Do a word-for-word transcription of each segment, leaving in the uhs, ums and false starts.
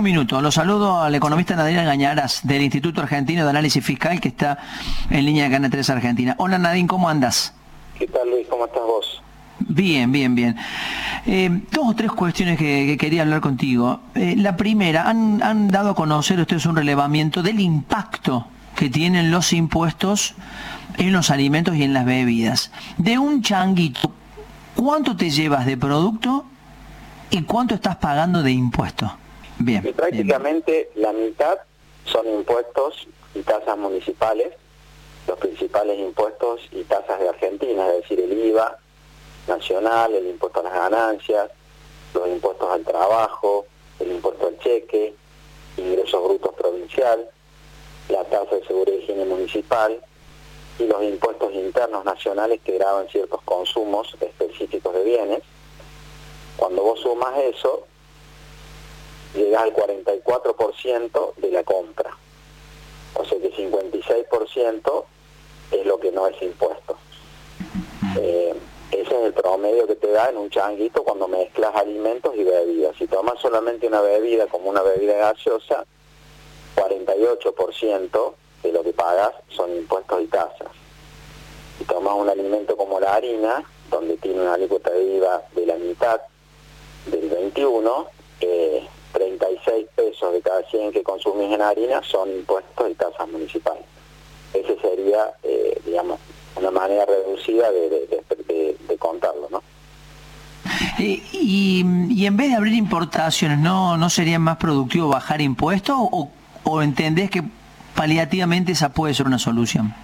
un minuto. Lo saludo al economista Nadine Gañaras del Instituto Argentino de Análisis Fiscal, que está en línea de Canal tres Argentina. Hola Nadine, ¿cómo andas? ¿Qué tal, Luis? ¿Cómo estás vos? Bien, bien, bien. Eh, dos o tres cuestiones que, que quería hablar contigo. Eh, la primera, han, han dado a conocer ustedes un relevamiento del impacto que tienen los impuestos en los alimentos y en las bebidas. De un changuito, ¿cuánto te llevas de producto y cuánto estás pagando de impuestos? Bien. Y prácticamente bien. La mitad son impuestos y tasas municipales, los principales impuestos y tasas de Argentina, es decir, el I V A nacional, el impuesto a las ganancias, los impuestos al trabajo, el impuesto al cheque, ingresos brutos provincial, la tasa de seguridad y higiene municipal y los impuestos internos nacionales que graban ciertos consumos específicos de bienes. Cuando vos sumas eso, llegás al cuarenta y cuatro por ciento de la compra. O sea que cincuenta y seis por ciento es lo que no es impuesto. Eh, ese es el promedio que te da en un changuito cuando mezclas alimentos y bebidas. Si tomas solamente una bebida como una bebida gaseosa, cuarenta y ocho por ciento de lo que pagas son impuestos y tasas. Si tomas un alimento como la harina, donde tiene una alícuota de I V A de la mitad del veintiuno, eh, treinta y seis pesos de cada cien que consumís en harina son impuestos y tasas municipales. Ese sería, eh, digamos, una manera reducida de, de, de, de, de contarlo, ¿no? Eh, y, y en vez de abrir importaciones, ¿no no sería más productivo bajar impuestos o, o entendés que paliativamente esa puede ser una solución?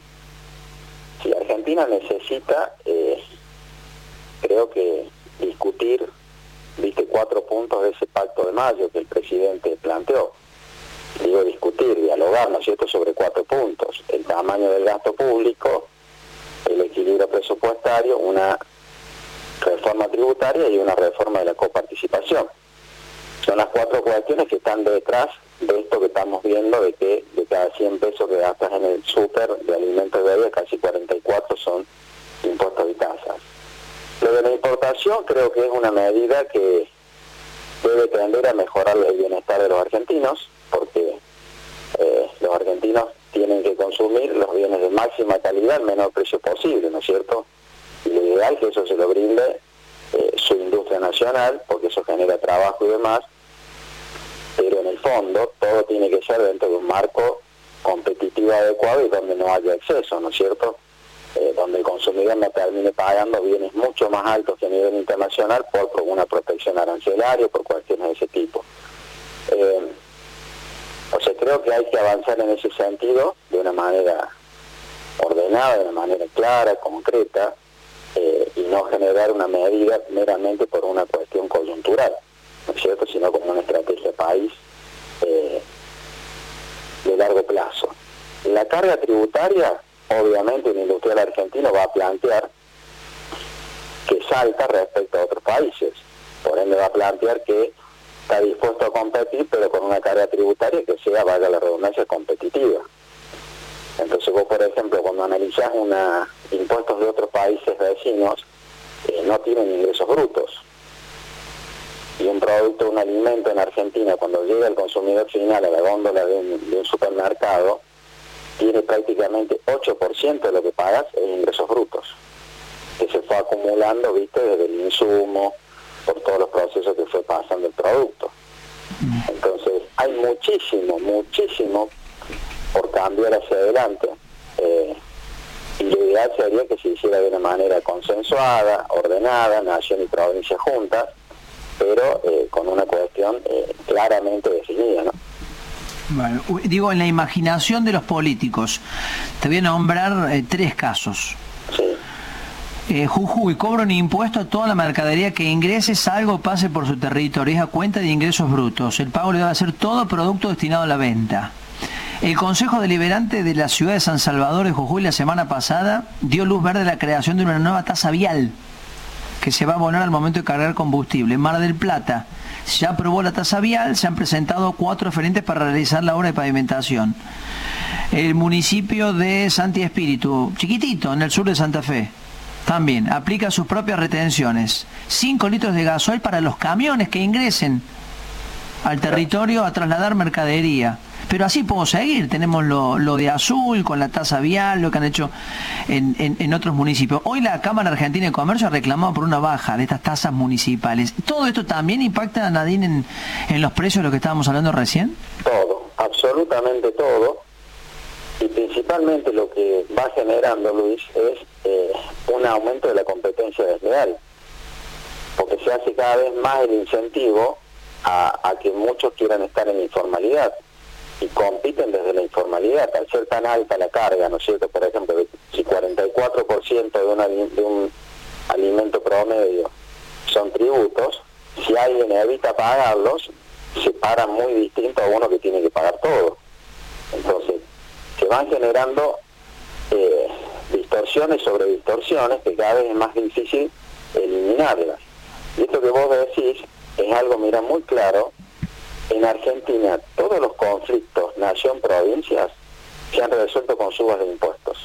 Si Argentina necesita, eh, creo que discutir, viste, cuatro puntos de ese pacto de mayo que el presidente planteó. Digo, discutir, dialogar, ¿no es cierto?, sobre cuatro puntos: el tamaño del gasto público, el equilibrio presupuestario, una reforma tributaria y una reforma de la coparticipación. Son las cuatro cuestiones que están detrás de esto que estamos viendo, de que de cada cien pesos que gastas en el súper de alimentos y bebidas, casi cuarenta y cuatro son impuestos y tasas. Lo de la importación creo que es una medida que debe tender a mejorar el bienestar de los argentinos, porque eh, los argentinos tienen que consumir los bienes de máxima calidad al menor precio posible, ¿no es cierto? Y lo ideal es que eso se lo brinde eh, su industria nacional, porque eso genera trabajo y demás, pero en el fondo todo tiene que ser dentro de un marco competitivo adecuado y donde no haya exceso, ¿no es cierto? Eh, donde el consumidor no termine pagando bienes mucho más altos que a nivel internacional por, por una protección arancelaria, por cuestiones de ese tipo. Eh, o sea, creo que hay que avanzar en ese sentido de una manera ordenada, de una manera clara, concreta, eh, y no generar una medida meramente por una cuestión coyuntural, ¿no es cierto?, sino como una estrategia de país eh, de largo plazo. La carga tributaria, obviamente un industrial argentino va a plantear que salta respecto a otros países, por ende va a plantear que está dispuesto a competir, pero con una carga tributaria que sea, valga la redundancia, competitiva. Entonces vos, por ejemplo, cuando analizás una impuestos de otros países vecinos, eh, no tienen ingresos brutos. Y un producto, un alimento en Argentina, cuando llega al consumidor final a la góndola de un, de un supermercado, tiene prácticamente ocho por ciento de lo que pagas en ingresos brutos, que se fue acumulando, viste, desde el insumo, por todos los procesos que fue pasando el producto. Entonces, hay muchísimo, muchísimo por cambiar hacia adelante, eh, y lo ideal sería que se hiciera de una manera consensuada, ordenada, nación y provincia juntas, pero eh, con una cuestión eh, claramente definida, ¿no? Bueno, digo, en la imaginación de los políticos, te voy a nombrar eh, tres casos. Sí. Eh, Jujuy cobra un impuesto a toda la mercadería que ingrese, salga o pase por su territorio, es a cuenta de ingresos brutos. El pago le va a ser todo producto destinado a la venta. El Consejo Deliberante de la ciudad de San Salvador de Jujuy la semana pasada dio luz verde a la creación de una nueva tasa vial que se va a abonar al momento de cargar combustible. En Mar del Plata ya aprobó la tasa vial, se han presentado cuatro referentes para realizar la obra de pavimentación. El municipio de Santi Espíritu, chiquitito, en el sur de Santa Fe, también aplica sus propias retenciones. cinco litros de gasoil para los camiones que ingresen al territorio a trasladar mercadería. Pero así podemos seguir, tenemos lo, lo de Azul con la tasa vial, lo que han hecho en, en, en otros municipios. Hoy la Cámara Argentina de Comercio ha reclamado por una baja de estas tasas municipales. ¿Todo esto también impacta, Nadine, en, en los precios de lo que estábamos hablando recién? Todo, absolutamente todo. Y principalmente lo que va generando, Luis, es eh, un aumento de la competencia desleal. Porque se hace cada vez más el incentivo a, a que muchos quieran estar en informalidad. Y compiten desde la informalidad, al ser tan alta la carga, ¿no es cierto? Por ejemplo, si cuarenta y cuatro por ciento de, una, de un alimento promedio son tributos, si alguien evita pagarlos, se paga muy distinto a uno que tiene que pagar todo. Entonces, se van generando eh, distorsiones sobre distorsiones que cada vez es más difícil eliminarlas. Y esto que vos decís es algo, mira, muy claro. En Argentina, todos los conflictos nación-provincias se han resuelto con subas de impuestos.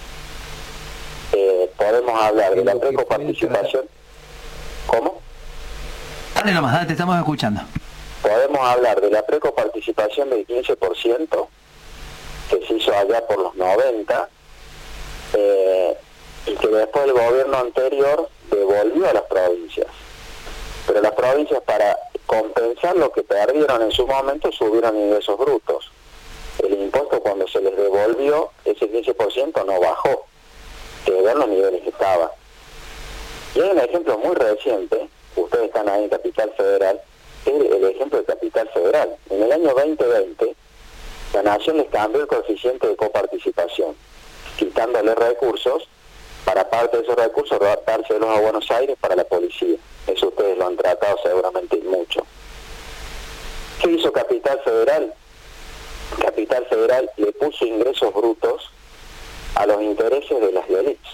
Eh, podemos hablar de la precoparticipación. ¿Cómo? Dale nomás, dale, te estamos escuchando. Podemos hablar de la precoparticipación del quince por ciento que se hizo allá por los noventa eh, y que después el gobierno anterior devolvió a las provincias. Pero las provincias, para compensar lo que perdieron en su momento, subieron ingresos brutos. El impuesto, cuando se les devolvió, ese quince por ciento no bajó, quedó en los niveles que estaba. Y hay un ejemplo muy reciente, ustedes están ahí en Capital Federal, es el ejemplo de Capital Federal. En el año veinte veinte, la Nación les cambió el coeficiente de coparticipación, quitándole recursos, para parte de esos recursos adaptárselos a Buenos Aires para la policía. Eso ustedes lo han tratado seguramente mucho. ¿Qué hizo Capital Federal? Capital Federal le puso ingresos brutos a los intereses de las élites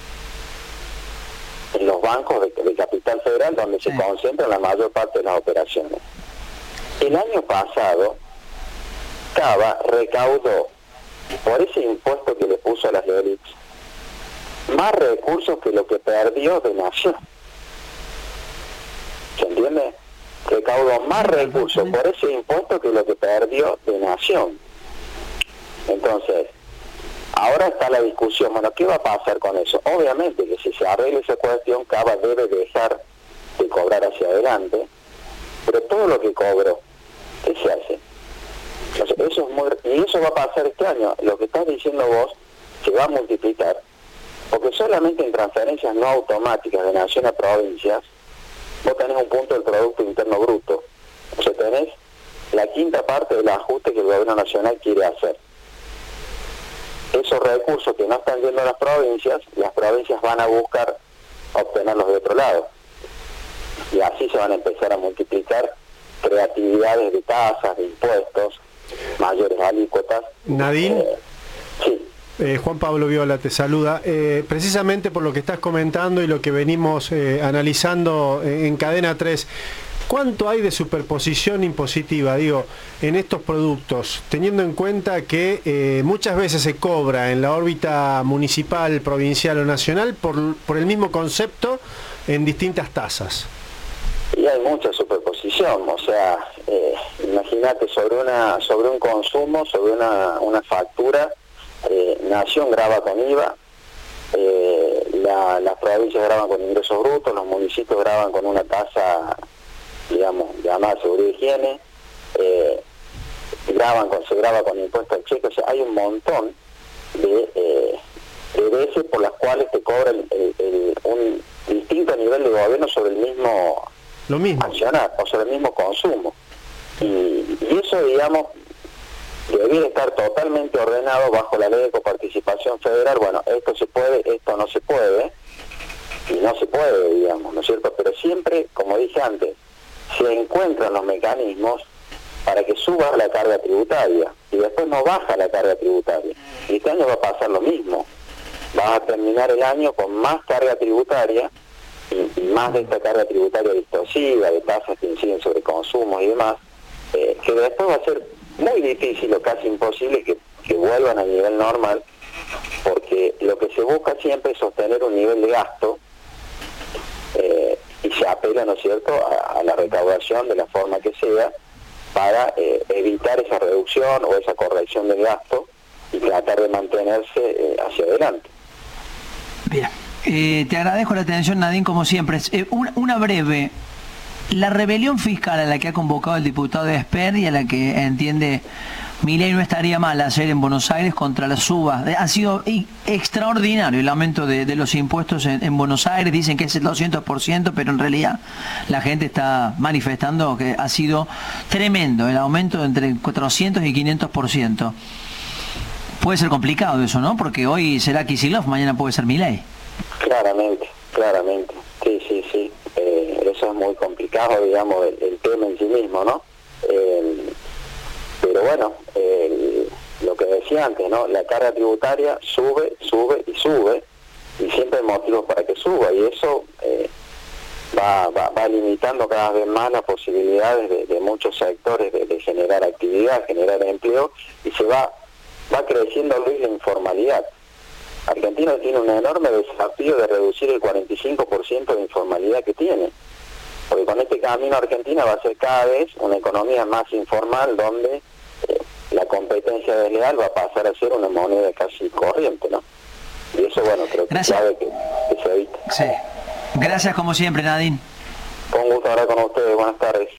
en los bancos de, de Capital Federal, donde sí. se concentra la mayor parte de las operaciones. El año pasado, Cava recaudó por ese impuesto que le puso a las élites más recursos que lo que perdió de Nación. ¿Se entiende? Recaudó más recursos por ese impuesto que lo que perdió de Nación. Entonces, ahora está la discusión, bueno, ¿qué va a pasar con eso? Obviamente que si se arregla esa cuestión, Cava debe dejar de cobrar hacia adelante, pero todo lo que cobró, ¿qué se hace? Entonces, eso es muy, y eso va a pasar este año. Lo que estás diciendo vos se va a multiplicar, porque solamente en transferencias no automáticas de nación a provincias, vos tenés un punto del Producto Interno Bruto. O sea, tenés la quinta parte del ajuste que el gobierno nacional quiere hacer. Esos recursos que no están yendo a las provincias, las provincias van a buscar obtenerlos de otro lado. Y así se van a empezar a multiplicar creatividades de tasas, de impuestos, mayores alícuotas. Nadine. Eh, sí. Eh, Juan Pablo Viola te saluda. Eh, precisamente por lo que estás comentando y lo que venimos eh, analizando en, en Cadena tres, ¿cuánto hay de superposición impositiva, digo, en estos productos? Teniendo en cuenta que eh, muchas veces se cobra en la órbita municipal, provincial o nacional por, por el mismo concepto en distintas tasas. Y hay mucha superposición, o sea, eh, imagínate sobre una sobre un consumo, sobre una, una factura, eh, Nación graba con I V A, eh, la, las provincias graban con ingresos brutos, los municipios graban con una tasa, digamos, llamada seguridad y higiene, eh, graban con, se graba con impuestos al cheque, o sea, hay un montón de, eh, de veces por las cuales te cobran el, el, un distinto nivel de gobierno sobre el mismo Lo mismo. accionar, o sobre el mismo consumo. Y, y eso, digamos, debería estar totalmente ordenado bajo la ley de coparticipación federal. Bueno, esto se puede, esto no se puede, y no se puede, digamos, ¿no es cierto? Pero siempre, como dije antes, se encuentran los mecanismos para que suba la carga tributaria y después no baja la carga tributaria. Y este año va a pasar lo mismo. Vas a terminar el año con más carga tributaria y, y más de esta carga tributaria distorsiva, de tasas que inciden sobre consumos y demás, eh, que después va a ser muy difícil o casi imposible que, que vuelvan al nivel normal, porque lo que se busca siempre es sostener un nivel de gasto eh, y se apela, ¿no es cierto?, a, a la recaudación de la forma que sea, para eh, evitar esa reducción o esa corrección del gasto y tratar de mantenerse eh, hacia adelante. Bien, eh, te agradezco la atención, Nadine, como siempre. Eh, una, una breve, la rebelión fiscal a la que ha convocado el diputado de Esper y a la que entiende Milei no estaría mal hacer en Buenos Aires contra las subas. Ha sido extraordinario el aumento de, de los impuestos en, en Buenos Aires. Dicen que es el doscientos por ciento, pero en realidad la gente está manifestando que ha sido tremendo el aumento de entre cuatrocientos y quinientos por ciento. Puede ser complicado eso, ¿no? Porque hoy será Kicillof, mañana puede ser Milei. Claramente, claramente. Sí, sí, sí. Eh, eso es muy complicado, digamos, el, el tema en sí mismo, ¿no? Eh, pero bueno, eh, lo que decía antes, ¿no? La carga tributaria sube, sube y sube, y siempre hay motivos para que suba, y eso eh, va, va, va limitando cada vez más las posibilidades de, de muchos sectores de, de generar actividad, generar empleo, y se va, va creciendo, Luis, la informalidad. Argentina tiene un enorme desafío de reducir el cuarenta y cinco por ciento de informalidad que tiene, porque con este camino Argentina va a ser cada vez una economía más informal, donde eh, la competencia desleal va a pasar a ser una moneda casi corriente, ¿no? Y eso, bueno, creo que es clave que, que se evite. Sí. Gracias como siempre, Nadine. Con gusto hablar con ustedes, buenas tardes.